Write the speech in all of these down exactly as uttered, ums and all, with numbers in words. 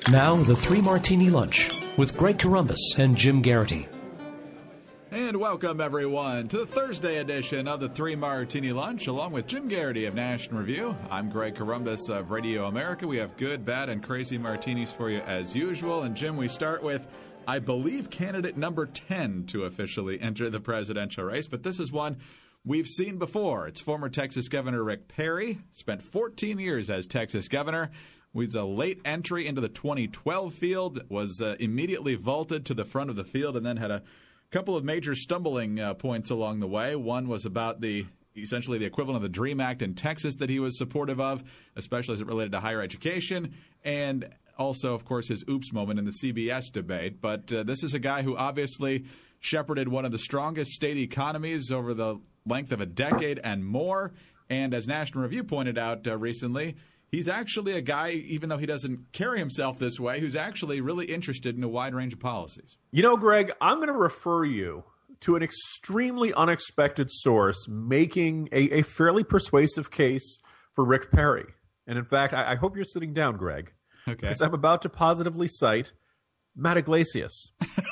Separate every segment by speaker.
Speaker 1: Now, the Three Martini Lunch with Greg Corombos and Jim Garrity.
Speaker 2: And welcome, everyone, to the Thursday edition of the Three Martini Lunch, along with Jim Garrity of National Review. I'm Greg Corombos of Radio America. We have good, bad, and crazy martinis for you as usual. And, Jim, we start with, I believe, candidate number ten to officially enter the presidential race. But this is one we've seen before. It's former Texas Governor Rick Perry, spent fourteen years as Texas governor. Was a late entry into the twenty twelve field, was uh, immediately vaulted to the front of the field, and then had a couple of major stumbling uh, points along the way. One was about the essentially the equivalent of the DREAM Act in Texas that he was supportive of, especially as it related to higher education, and also, of course, his oops moment in the C B S debate. But uh, this is a guy who obviously shepherded one of the strongest state economies over the length of a decade and more, and as National Review pointed out uh, recently, he's actually a guy, even though he doesn't carry himself this way, who's actually really interested in a wide range of policies.
Speaker 3: You know, Greg, I'm going to refer you to an extremely unexpected source making a, a fairly persuasive case for Rick Perry. And in fact, I, I hope you're sitting down, Greg. Okay. Because I'm about to positively cite Matt Yglesias.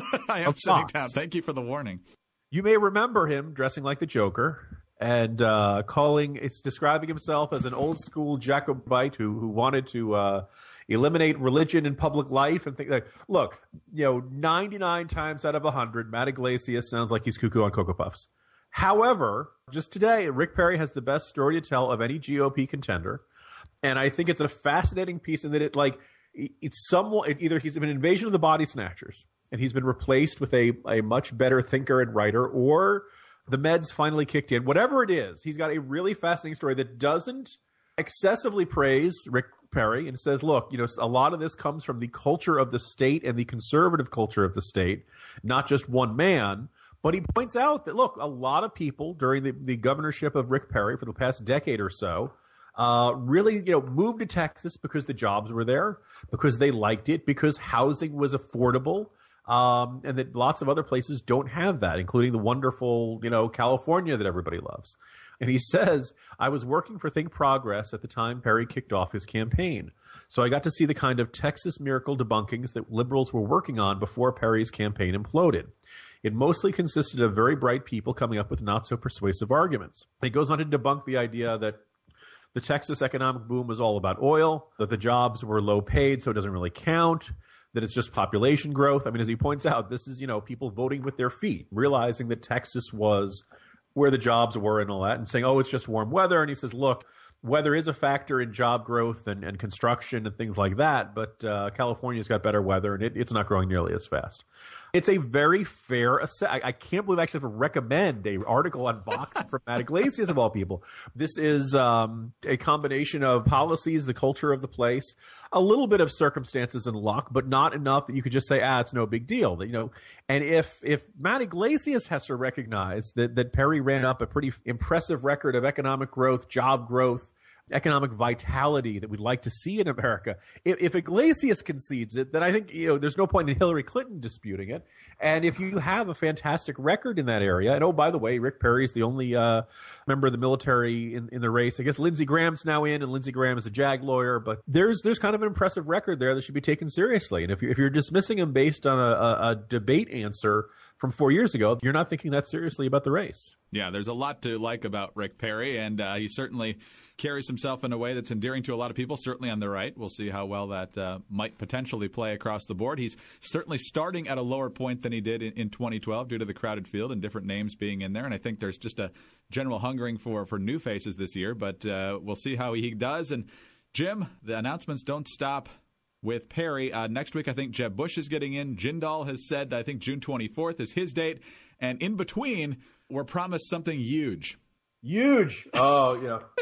Speaker 2: I am sitting down. Thank you for the warning.
Speaker 3: You may remember him dressing like the Joker and uh, calling, it's describing himself as an old school Jacobite who who wanted to uh, eliminate religion in public life and things like. Look, you know, ninety-nine times out of one hundred, Matt Yglesias sounds like he's cuckoo on Cocoa Puffs. However, just today, Rick Perry has the best story to tell of any G O P contender, and I think it's a fascinating piece in that it like it's somewhat it, either he's been an invasion of the body snatchers and he's been replaced with a a much better thinker and writer, or the meds finally kicked in. Whatever it is, he's got a really fascinating story that doesn't excessively praise Rick Perry and says, look, you know, a lot of this comes from the culture of the state and the conservative culture of the state, not just one man. But he points out that, look, a lot of people during the, the governorship of Rick Perry for the past decade or so uh, really, you know, moved to Texas because the jobs were there, because they liked it, because housing was affordable. Um, and that lots of other places don't have that, including the wonderful, you know, California that everybody loves. And he says, I was working for Think Progress at the time Perry kicked off his campaign. So I got to see the kind of Texas miracle debunkings that liberals were working on before Perry's campaign imploded. It mostly consisted of very bright people coming up with not so persuasive arguments. He goes on to debunk the idea that the Texas economic boom was all about oil, that the jobs were low paid, so it doesn't really count, that it's just population growth. I mean, as he points out, this is, you know, people voting with their feet, realizing that Texas was where the jobs were and all that, and saying, oh, it's just warm weather. And he says, look, weather is a factor in job growth and, and construction and things like that, but uh, California's got better weather, and it, it's not growing nearly as fast. It's a very fair – I, I can't believe I actually have to recommend an article on boxing from Matt Yglesias, of all people. This is um, a combination of policies, the culture of the place, a little bit of circumstances and luck, but not enough that you could just say, ah, it's no big deal. You know, and if if Matt Yglesias has to recognize that, that Perry ran up a pretty impressive record of economic growth, job growth, economic vitality that we'd like to see in America. If, if Yglesias concedes it, then I think, you know, there's no point in Hillary Clinton disputing it. And if you have a fantastic record in that area, and oh, by the way, Rick Perry is the only uh, member of the military in, in the race. I guess Lindsey Graham's now in, and Lindsey Graham is a JAG lawyer, but there's there's kind of an impressive record there that should be taken seriously. And if, you, if you're dismissing him based on a, a, a debate answer from four years ago, you're not thinking that seriously about the race.
Speaker 2: Yeah, there's a lot to like about Rick Perry, and uh, he certainly carries himself in a way that's endearing to a lot of people, certainly on the right. We'll see how well that uh, might potentially play across the board. He's certainly starting at a lower point than he did in, in twenty twelve due to the crowded field and different names being in there, and I think there's just a general hungering for, for new faces this year, but uh, we'll see how he does. And, Jim, the announcements don't stop with Perry. Uh, next week, I think Jeb Bush is getting in. Jindal has said, I think June twenty-fourth is his date. And in between, we're promised something huge.
Speaker 3: Huge. Oh, you know.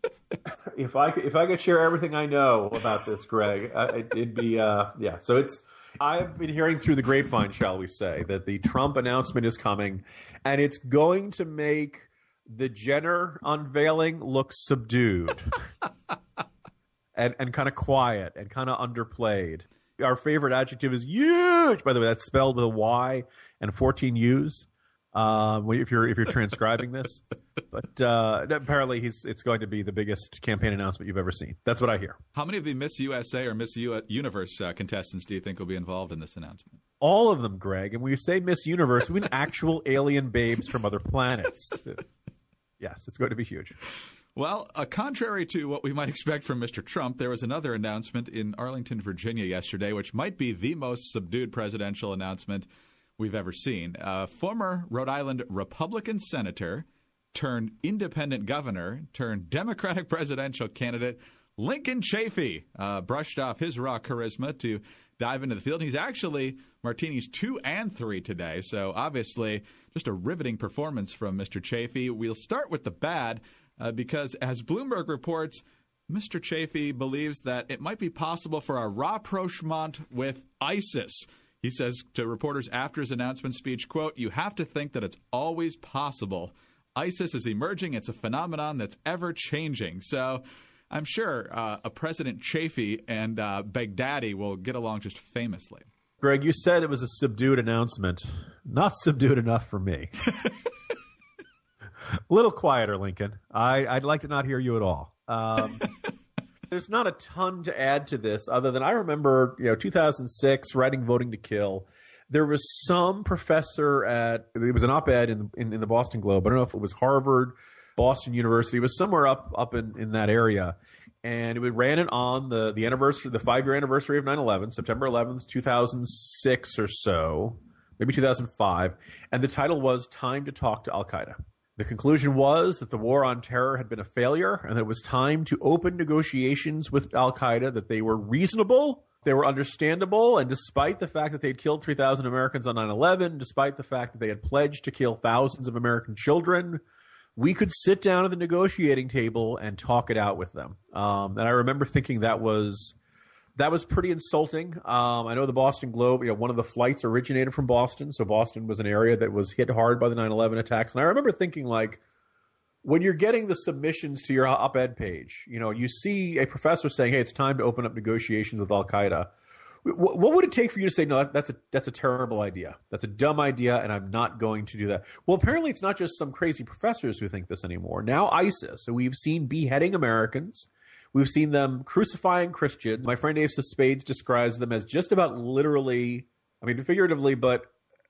Speaker 3: if I could, if I could share everything I know about this, Greg, I, it'd be, uh, yeah. So it's, I've been hearing through the grapevine, shall we say, that the Trump announcement is coming, and it's going to make the Jenner unveiling look subdued. And, and kind of quiet and kind of underplayed. Our favorite adjective is huge. By the way, that's spelled with a Y and fourteen U's. Um, if you're if you're transcribing this, but uh, apparently he's it's going to be the biggest campaign announcement you've ever seen. That's what I hear.
Speaker 2: How many of the Miss U S A or Miss U- Universe uh, contestants do you think will be involved in this announcement?
Speaker 3: All of them, Greg. And when we say Miss Universe, we mean actual alien babes from other planets. Yes, it's going to be huge.
Speaker 2: Well, uh, contrary to what we might expect from Mister Trump, there was another announcement in Arlington, Virginia yesterday, which might be the most subdued presidential announcement we've ever seen. Uh, former Rhode Island Republican senator turned independent governor turned Democratic presidential candidate Lincoln Chafee uh, brushed off his raw charisma to dive into the field. He's actually Martini's two and three today, so obviously just a riveting performance from Mister Chafee. We'll start with the bad uh, because, as Bloomberg reports, Mister Chafee believes that it might be possible for a rapprochement with ISIS. He says to reporters after his announcement speech, quote, "You have to think that it's always possible. ISIS is emerging. It's a phenomenon that's ever-changing." So I'm sure uh, a President Chafee and uh, Baghdadi will get along just famously.
Speaker 3: Greg, you said it was a subdued announcement. Not subdued enough for me. A little quieter, Lincoln. I, I'd like to not hear you at all. Um, there's not a ton to add to this other than I remember, you know, two thousand six, writing Voting to Kill. There was some professor at – it was an op-ed in, in, in the Boston Globe. I don't know if it was Harvard, Boston University. It was somewhere up up in, in that area. And it ran it on the, the anniversary, the five-year anniversary of nine eleven, September eleventh, two thousand six or so, maybe two thousand five. And the title was Time to Talk to Al-Qaeda. The conclusion was that the war on terror had been a failure and that it was time to open negotiations with Al-Qaeda, that they were reasonable, they were understandable, and despite the fact that they had killed three thousand Americans on nine eleven, despite the fact that they had pledged to kill thousands of American children, we could sit down at the negotiating table and talk it out with them. Um, and I remember thinking that was that was pretty insulting. Um, I know the Boston Globe, you know, one of the flights originated from Boston, so Boston was an area that was hit hard by the nine eleven attacks. And I remember thinking, like, when you're getting the submissions to your op-ed page, you know, you see a professor saying, "Hey, it's time to open up negotiations with Al-Qaeda." What would it take for you to say, "No, that's a that's a terrible idea. That's a dumb idea, and I'm not going to do that"? Well, apparently it's not just some crazy professors who think this anymore. Now ISIS, so we've seen beheading Americans. We've seen them crucifying Christians. My friend Asa Spades describes them as just about literally, I mean, figuratively, but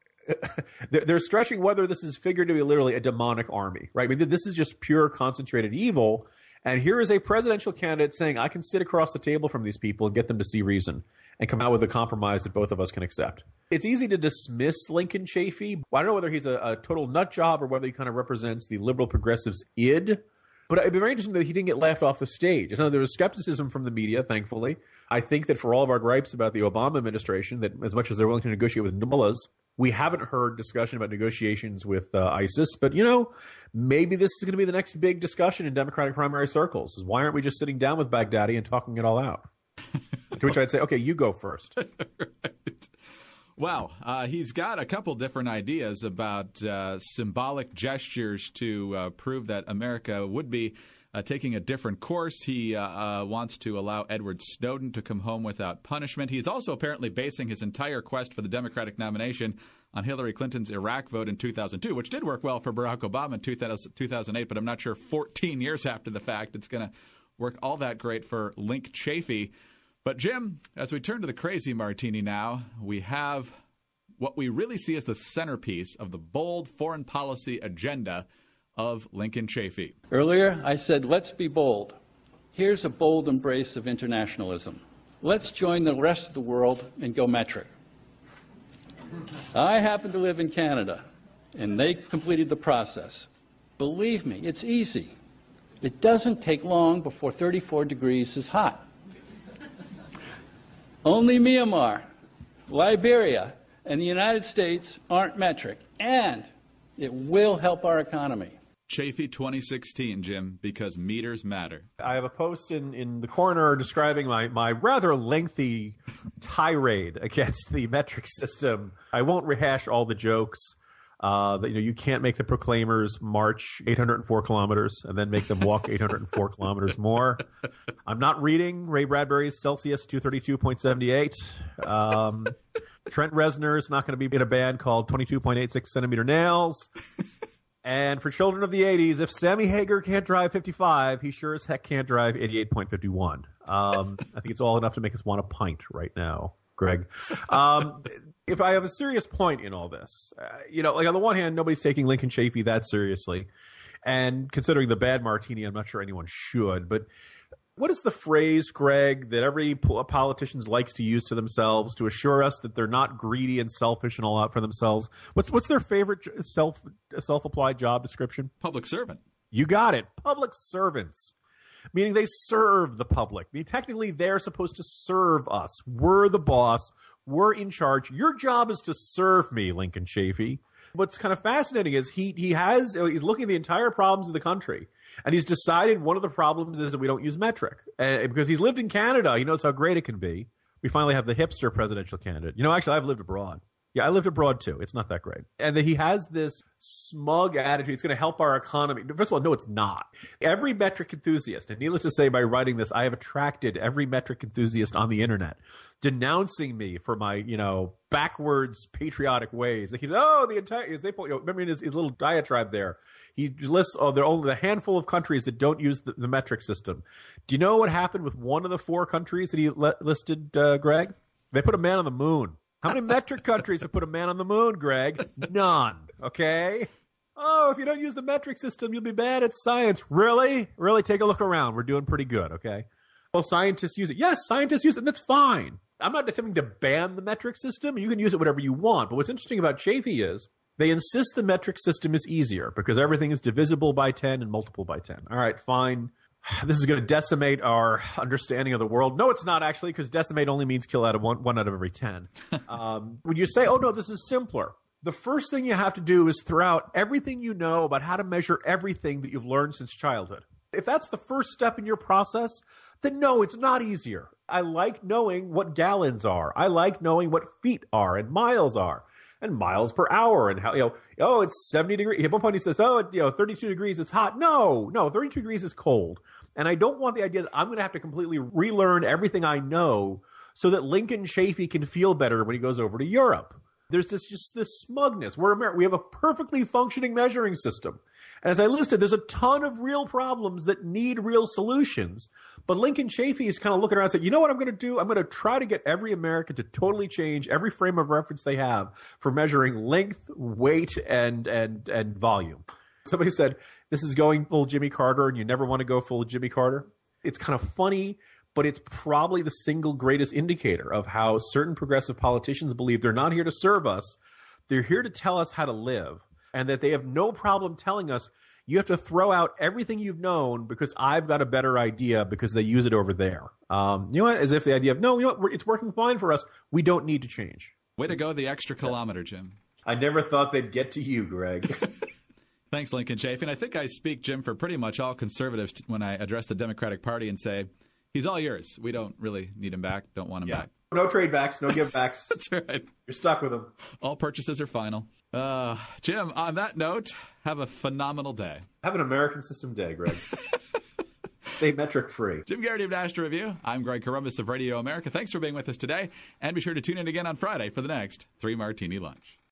Speaker 3: they're stretching whether this is figuratively or literally a demonic army, right? I mean, this is just pure concentrated evil. And here is a presidential candidate saying, I can sit across the table from these people and get them to see reason and come out with a compromise that both of us can accept. It's easy to dismiss Lincoln Chafee. I don't know whether he's a, a total nut job or whether he kind of represents the liberal progressives' id. But it'd be very interesting that he didn't get laughed off the stage. So there was skepticism from the media, thankfully. I think that for all of our gripes about the Obama administration, that as much as they're willing to negotiate with mullahs, we haven't heard discussion about negotiations with uh, ISIS. But, you know, maybe this is going to be the next big discussion in Democratic primary circles. Is why aren't we just sitting down with Baghdadi and talking it all out? To which I'd say, okay, you go first.
Speaker 2: Right. Wow. Uh, he's got a couple different ideas about uh, symbolic gestures to uh, prove that America would be uh, taking a different course. He uh, uh, wants to allow Edward Snowden to come home without punishment. He's also apparently basing his entire quest for the Democratic nomination on Hillary Clinton's Iraq vote in two thousand two, which did work well for Barack Obama in two thousand eight, but I'm not sure fourteen years after the fact it's going to work all that great for Link Chafee. But, Jim, as we turn to the crazy martini now, we have what we really see as the centerpiece of the bold foreign policy agenda of Lincoln Chafee.
Speaker 4: Earlier, I said, let's be bold. Here's a bold embrace of internationalism. Let's join the rest of the world and go metric. I happen to live in Canada, and they completed the process. Believe me, it's easy. It doesn't take long before thirty-four degrees is hot. Only Myanmar, Liberia, and the United States aren't metric, and it will help our economy.
Speaker 2: Chafee twenty sixteen, Jim, because meters matter.
Speaker 3: I have a post in, in the corner describing my, my rather lengthy tirade against the metric system. I won't rehash all the jokes. Uh, that, you know, you can't make the Proclaimers march eight hundred four kilometers and then make them walk eight hundred four kilometers more. I'm not reading Ray Bradbury's Celsius two thirty-two point seven eight. Um, Trent Reznor is not going to be in a band called twenty-two point eight six centimeter nails. And for children of the eighties, if Sammy Hagar can't drive fifty-five, he sure as heck can't drive eighty-eight point five one. Um, I think it's all enough to make us want a pint right now, Greg. Um, if I have a serious point in all this, uh, you know, like on the one hand, nobody's taking Lincoln Chafee that seriously. And considering the bad martini, I'm not sure anyone should. But what is the phrase, Greg, that every politician likes to use to themselves to assure us that they're not greedy and selfish and all out for themselves? What's what's their favorite self self-applied job description?
Speaker 2: Public servant.
Speaker 3: You got it. Public servants. Meaning they serve the public. I mean, technically, they're supposed to serve us. We're the boss. We're in charge. Your job is to serve me, Lincoln Chafee. What's kind of fascinating is he he has he's looking at the entire problems of the country, and he's decided one of the problems is that we don't use metric. Uh, because he's lived in Canada, he knows how great it can be. We finally have the hipster presidential candidate. You know, actually, I've lived abroad. Yeah, I lived abroad too. It's not that great. And that he has this smug attitude. It's going to help our economy. First of all, no, it's not. Every metric enthusiast, and needless to say, by writing this, I have attracted every metric enthusiast on the internet, denouncing me for my, you know, backwards patriotic ways. Like, oh, the entire, they, you know, remember in his, his little diatribe there, he lists, oh, there are only a handful of countries that don't use the, the metric system. Do you know what happened with one of the four countries that he le- listed, uh, Greg? They put a man on the moon. How many metric countries have put a man on the moon, Greg? None. Okay? Oh, if you don't use the metric system, you'll be bad at science. Really? Really? Take a look around. We're doing pretty good, okay? Well, scientists use it. Yes, scientists use it, and that's fine. I'm not attempting to ban the metric system. You can use it whatever you want. But what's interesting about Chafee is they insist the metric system is easier because everything is divisible by ten and multiple by ten. All right, fine. This is going to decimate our understanding of the world. No, it's not actually, because decimate only means kill out of one, one out of every ten. Um, when you say, oh, no, this is simpler, the first thing you have to do is throw out everything you know about how to measure everything that you've learned since childhood. If that's the first step in your process, then no, it's not easier. I like knowing what gallons are. I like knowing what feet are and miles are. And miles per hour, and how, you know, oh, it's seventy degrees. At one point he says, oh, you know, thirty-two degrees, it's hot. No, no, thirty-two degrees is cold. And I don't want the idea that I'm going to have to completely relearn everything I know so that Lincoln Chafee can feel better when he goes over to Europe. There's this just this smugness. We're America. We have a perfectly functioning measuring system. And as I listed, there's a ton of real problems that need real solutions. But Lincoln Chafee is kind of looking around and saying, you know what I'm going to do? I'm going to try to get every American to totally change every frame of reference they have for measuring length, weight, and and and volume. Somebody said, this is going full Jimmy Carter, and you never want to go full Jimmy Carter. It's kind of funny, but it's probably the single greatest indicator of how certain progressive politicians believe they're not here to serve us. They're here to tell us how to live. And that they have no problem telling us, you have to throw out everything you've known because I've got a better idea because they use it over there. Um, you know what? As if the idea of, no, you know what? It's working fine for us. We don't need to change.
Speaker 2: Way to go, the extra kilometer, Jim.
Speaker 3: I never thought they'd get to you, Greg.
Speaker 2: Thanks, Lincoln Chafee. And I think I speak, Jim, for pretty much all conservatives when I address the Democratic Party and say, he's all yours. We don't really need him back. Don't want him
Speaker 3: yeah.
Speaker 2: back.
Speaker 3: No trade backs, no give backs.
Speaker 2: That's right.
Speaker 3: You're stuck with him.
Speaker 2: All purchases are final. Uh, Jim, on that note, have a phenomenal day.
Speaker 3: Have an American system day, Greg. Stay metric free.
Speaker 2: Jim Garrity of National Review. I'm Greg Corombos of Radio America. Thanks for being with us today. And be sure to tune in again on Friday for the next Three Martini Lunch.